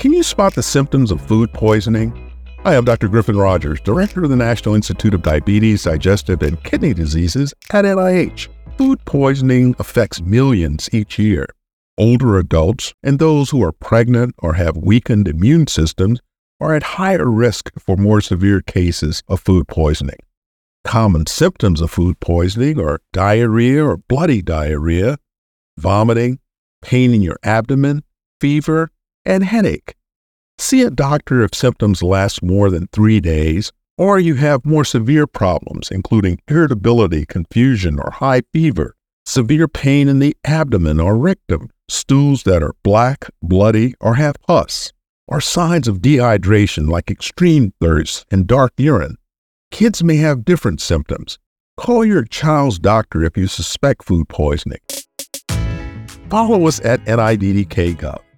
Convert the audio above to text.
Can you spot the symptoms of food poisoning? Hi, I'm Dr. Griffin Rogers, Director of the National Institute of Diabetes, Digestive, and Kidney Diseases at NIH. Food poisoning affects millions each year. Older adults and those who are pregnant or have weakened immune systems are at higher risk for more severe cases of food poisoning. Common symptoms of food poisoning are diarrhea or bloody diarrhea, vomiting, pain in your abdomen, fever, and headache. See a doctor if symptoms last more than 3 days, or you have more severe problems, including irritability, confusion, or high fever, severe pain in the abdomen or rectum, stools that are black, bloody, or have pus, or signs of dehydration like extreme thirst and dark urine. Kids may have different symptoms. Call your child's doctor if you suspect food poisoning. Follow us at NIDDK.gov.